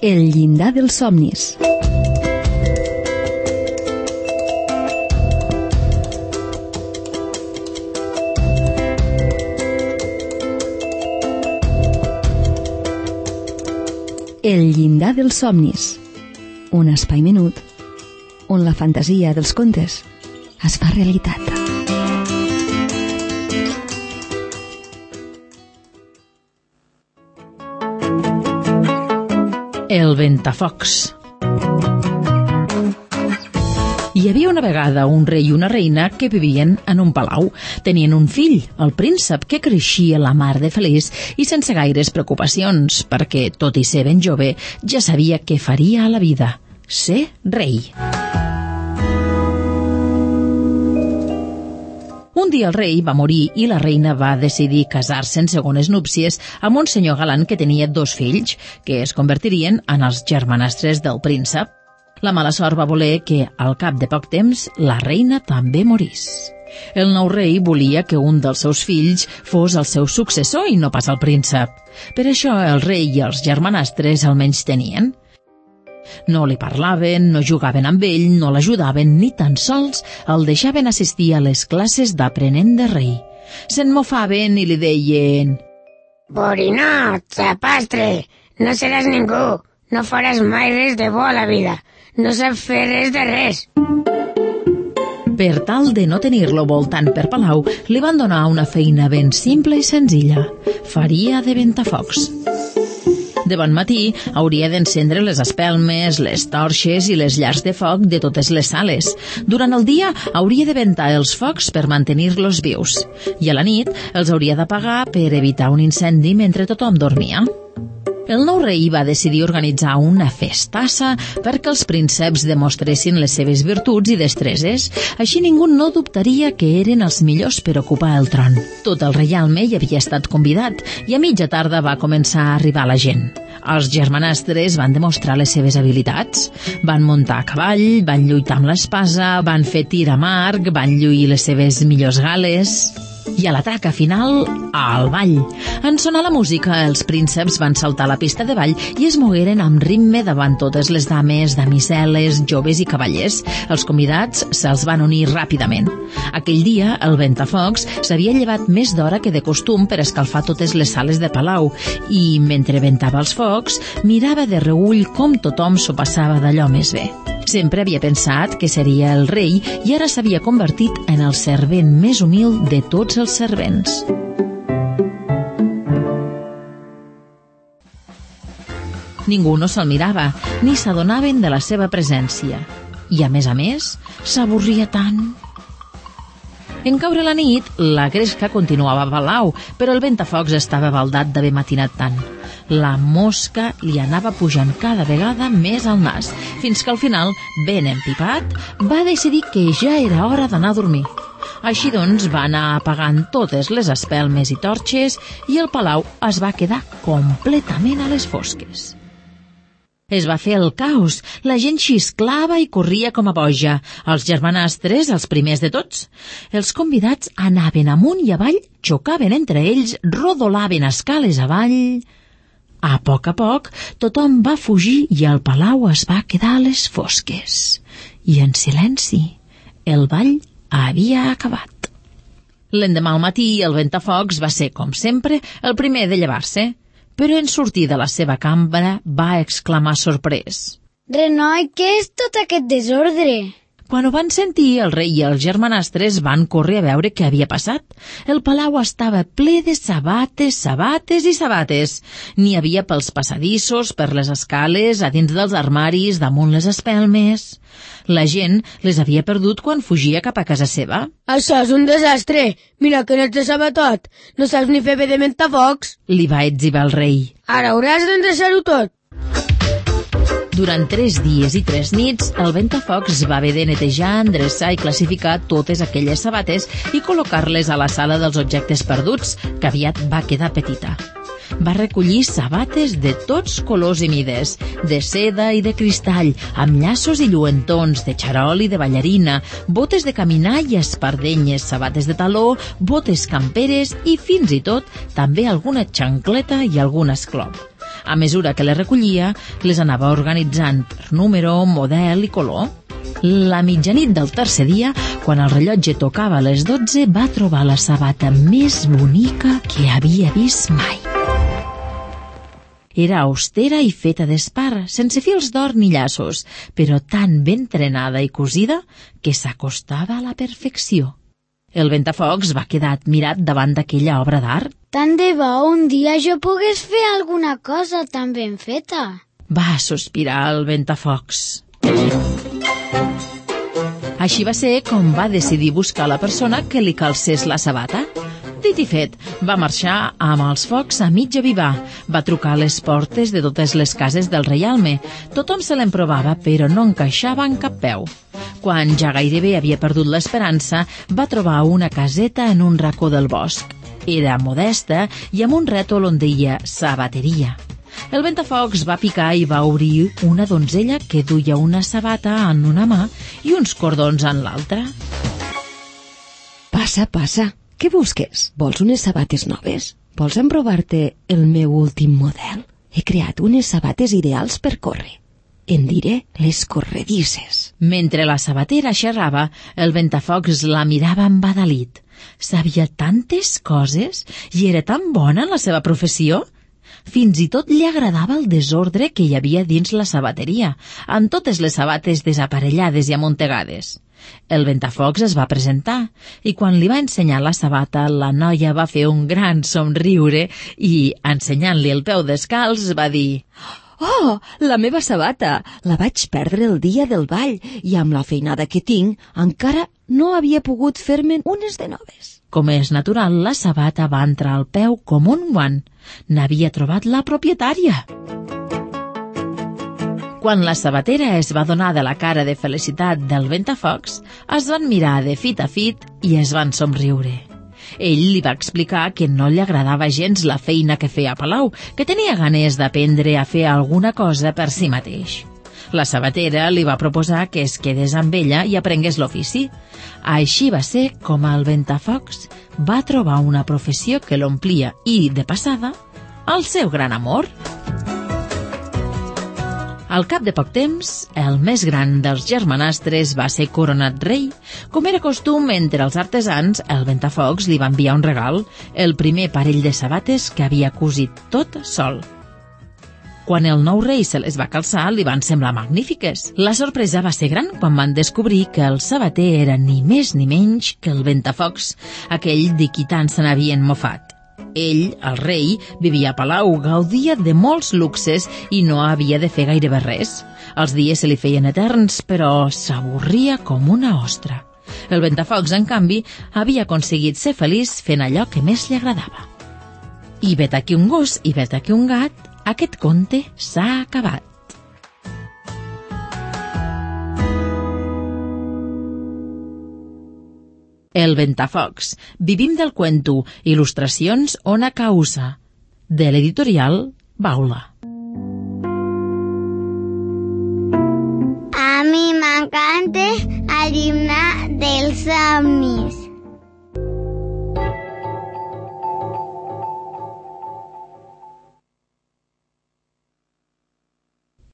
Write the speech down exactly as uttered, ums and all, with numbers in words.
El llindar dels somnis. El llindar dels somnis. Un espai menut on la fantasia dels contes es fa realitat. El ventafocs. Hi havia una vegada un rei i una reina que vivien en un palau. Tenien un fill, el príncep, que creixia la mar de feliç i sense gaires preocupacions, perquè, tot i ser ben jove, ja sabia què faria a la vida: ser rei. Un dia el rei va morir i la reina va decidir casar-se en segones núpcies amb un senyor galant que tenia dos fills, que es convertirien en els germanastres del príncep. La mala sort va voler que, al cap de poc temps, la reina també morís. El nou rei volia que un dels seus fills fos el seu successor i no pas el príncep. Per això el rei i els germanastres el menystenien. No li parlaven, no jugaven amb ell, no l'ajudaven, ni tan sols el deixaven assistir a les classes d'aprenent de rei. Se'n mofaven i li deien: «Borinot, zapastre, no seràs ningú, no faràs mai res de bo a la vida, no saps fer res de res». Per tal de no tenir-lo voltant per palau, li van donar una feina ben simple i senzilla: faria de ventafocs. De bon matí hauria d'encendre les espelmes, les torxes i les llars de foc de totes les sales. Durant el dia hauria de ventar els focs per mantenir-los vius, i a la nit els hauria d'apagar per evitar un incendi mentre tothom dormia. El nou rei va decidir organitzar una festassa perquè els prínceps demostressin les seves virtuts i destreses. Així ningú no dubtaria que eren els millors per ocupar el tron. Tot el reialme hi havia estat convidat i a mitja tarda va començar a arribar la gent. Els germanastres van demostrar les seves habilitats. Van muntar a cavall, van lluitar amb l'espasa, van fer tir amb arc, van lluir les seves millors gales. I a la traca final, al ball. En sonar la música, els prínceps van saltar a la pista de ball i es mogueren amb ritme davant totes les dames, damisel·les, joves i cavallers. Els convidats se'ls van unir ràpidament. Aquell dia, el ventafocs s'havia llevat més d'hora que de costum per escalfar totes les sales de palau i, mentre ventava els focs, mirava de reüll com tothom s'ho passava d'allò més bé. Sempre havia pensat que seria el rei i ara s'havia convertit en el servent més humil de tots els servents. Ningú no se'l mirava, ni s'adonaven de la seva presència. I, a més a més, s'avorria tant. En caure la nit, la gresca continuava a palau, però el ventafocs estava baldat d'haver matinat tant. La mosca li anava pujant cada vegada més al nas, fins que al final, ben empipat, va decidir que ja era hora d'anar a dormir. Així doncs, va anar apagant totes les espelmes i torxes i el palau es va quedar completament a les fosques. Es va fer el caos, la gent xisclava i corria com a boja, els germanastres els primers de tots. Els convidats anaven amunt i avall, xocaven entre ells, rodolaven escales avall. A poc a poc, tothom va fugir i el palau es va quedar a les fosques. I en silenci, el ball havia acabat. L'endemà al matí, el ventafocs va ser, com sempre, el primer de llevar-se. Però en sortir de la seva cambra va exclamar sorprès: «Renoi, què és tot aquest desordre?» Quan ho van sentir, el rei i els germanastres van córrer a veure què havia passat. El palau estava ple de sabates, sabates i sabates. N'hi havia pels passadissos, per les escales, a dins dels armaris, damunt les espelmes. La gent les havia perdut quan fugia cap a casa seva. «Això és un desastre! Mira que n'ets de sabatot! No saps ni fer bé de ventafocs!» li va etzibar el rei. «Ara hauràs d'endreçar-ho tot!» Durant tres dies i tres nits, el ventafocs va haver de netejar, endreçar i classificar totes aquelles sabates i col·locar-les a la sala dels objectes perduts, que aviat va quedar petita. Va recollir sabates de tots colors i mides, de seda i de cristall, amb llaços i lluentons, de xarol i de ballarina, botes de caminar i espardenyes, sabates de taló, botes camperes i, fins i tot, també alguna xancleta i algun esclop. A mesura que les recollia, les anava organitzant per número, model i color. La mitjanit del tercer dia, quan el rellotge tocava a les dotze, va trobar la sabata més bonica que havia vist mai. Era austera i feta d'espar, sense fils d'or ni llaços, però tan ben trenada i cosida que s'acostava a la perfecció. El Ventafocs va quedar admirat davant d'aquella obra d'art. Tant de bo un dia jo pogués fer alguna cosa tan ben feta. Va sospirar el Ventafocs. Així va ser com va decidir buscar la persona que li calcés la sabata. Dit i fet, va marxar amb els focs a mig avivar. Va trucar a les portes de totes les cases del reialme. Tothom se l'emprovava, però no encaixava en cap peu. Quan ja gairebé havia perdut l'esperança, va trobar una caseta en un racó del bosc. Era modesta i amb un rètol on deia sabateria. El Ventafocs va picar i va obrir una donzella que duia una sabata en una mà i uns cordons en l'altra. Passa, passa. Què busques? Vols unes sabates noves? Vols emprovar-te el meu últim model? He creat unes sabates ideals per córrer. En diré les corredisses. Mentre la sabatera xerrava, el Ventafocs la mirava embadalit. Sabia tantes coses i era tan bona en la seva professió. Fins i tot li agradava el desordre que hi havia dins la sabateria, amb totes les sabates desaparellades i amuntegades. El Ventafocs es va presentar i quan li va ensenyar la sabata, la noia va fer un gran somriure i, ensenyant-li el peu descalç, va dir: «Oh, la meva sabata! La vaig perdre el dia del ball i amb la feinada que tinc encara no havia pogut fer-me'n unes de noves». Com és natural, la sabata va entrar al peu com un guant. N'havia trobat la propietària. Quan la sabatera es va donar de la cara de felicitat del Ventafocs, es van mirar de fit a fit i es van somriure. Ell li va explicar que no li agradava gens la feina que feia a Palau, que tenia ganes d'aprendre a fer alguna cosa per si mateix. La sabatera li va proposar que es quedés amb ella i aprengués l'ofici. Així va ser com el Ventafocs va trobar una professió que l'omplia i, de passada, el seu gran amor. Al cap de poc temps, el més gran dels germanastres va ser coronat rei. Com era costum entre els artesans, el Ventafocs li va enviar un regal, el primer parell de sabates que havia cosit tot sol. Quan el nou rei se les va calçar, li van semblar magnífiques. La sorpresa va ser gran quan van descobrir que el sabater era ni més ni menys que el Ventafocs, aquell de qui tant se n'havien mofat. Ell, el rei, vivia a Palau, gaudia de molts luxes i no havia de fer gairebé res. Els dies se li feien eterns, però s'avorria com una ostra. El Ventafocs, en canvi, havia aconseguit ser feliç fent allò que més li agradava. I vet aquí un gos i vet aquí un gat, aquest conte s'ha acabat. El Ventafocs. Vivim del cuento. Il·lustracions Ona Causa. De l'editorial Baula. A mi m'encanta el llibre dels somnis.